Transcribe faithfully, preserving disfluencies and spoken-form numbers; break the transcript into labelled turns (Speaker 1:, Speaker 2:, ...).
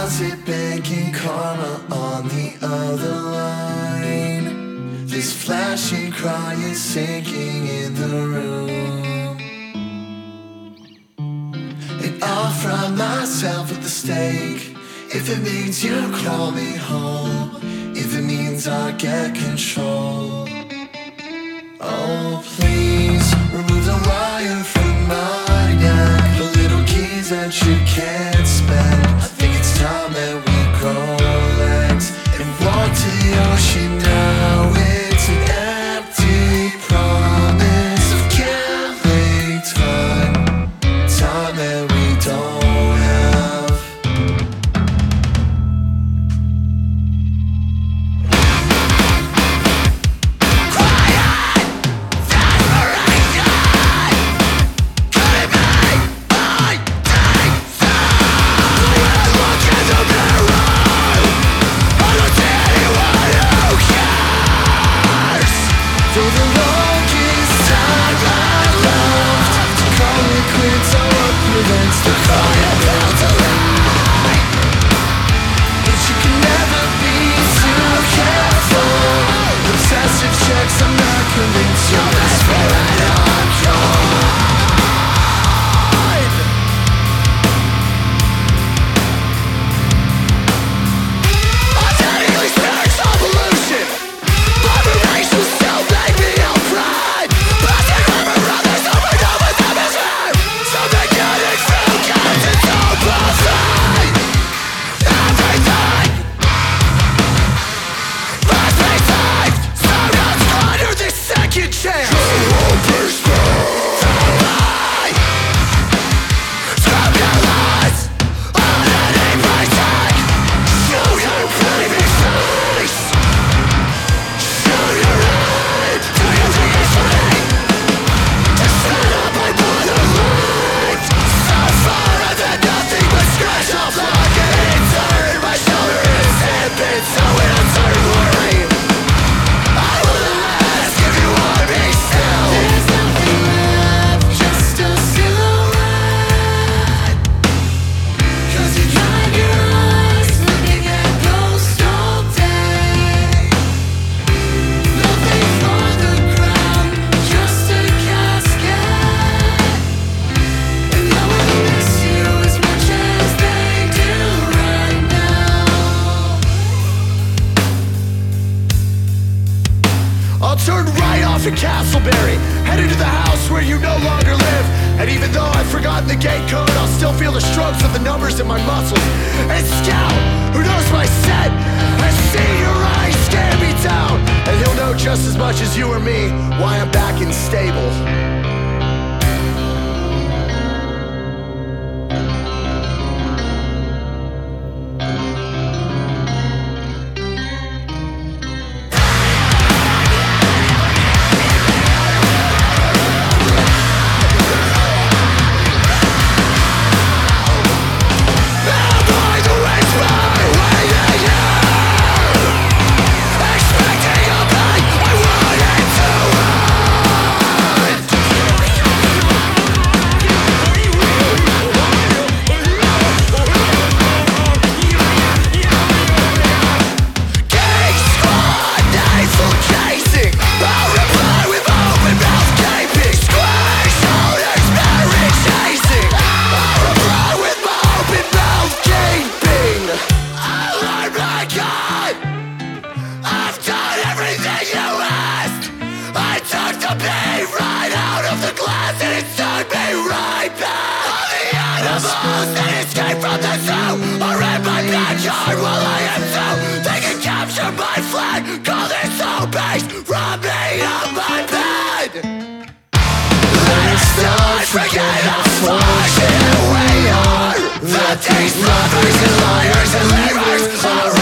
Speaker 1: closet begging karma on the other line. This flashing cry is sinking in the room. And I'll fry myself with the steak if it means you call me home, if it means I get control. Oh, please remove the wire from my neck, the little keys that you can't spend. I think it's time that we grow legs and walk to the ocean now. It's an empty promise of killing time, time that we don't have.
Speaker 2: I'll turn right off in Castleberry, headed to the house where you no longer live. And even though I've forgotten the gate code, I'll still feel the strokes of the numbers in my muscles. And Scout, who knows my set, has seen your eyes stare me down, and he'll know just as much as you or me why I'm back in stable.
Speaker 1: And escape from the zoo, or in my backyard while I am too. They can capture my flag, call this home base, rob me of my bed. Let's not forget how fortunate we are, that these lovers and liars and livers are